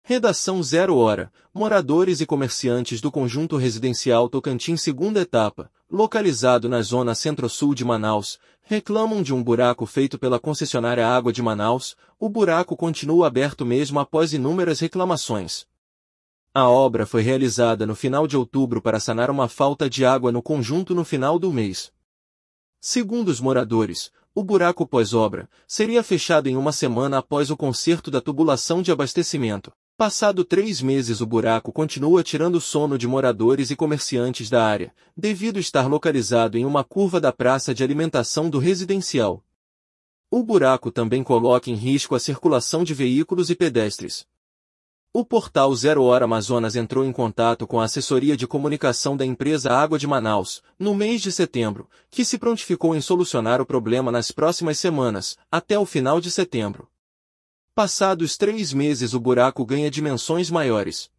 Redação 0 hora. Moradores e comerciantes do Conjunto Residencial Tocantins segunda etapa, localizado na zona centro-sul de Manaus, reclamam de um buraco feito pela concessionária Água de Manaus. O buraco continua aberto mesmo após inúmeras reclamações. A obra foi realizada no final de outubro para sanar uma falta de água no conjunto no final do mês. Segundo os moradores, o buraco pós-obra seria fechado em uma semana após o conserto da tubulação de abastecimento. Passado 3 meses o buraco continua tirando o sono de moradores e comerciantes da área, devido estar localizado em uma curva da praça de alimentação do residencial. O buraco também coloca em risco a circulação de veículos e pedestres. O portal 0 Hora Amazonas entrou em contato com a assessoria de comunicação da empresa Água de Manaus, no mês de setembro, que se prontificou em solucionar o problema nas próximas semanas, até o final de setembro. Passados 3 meses o buraco ganha dimensões maiores.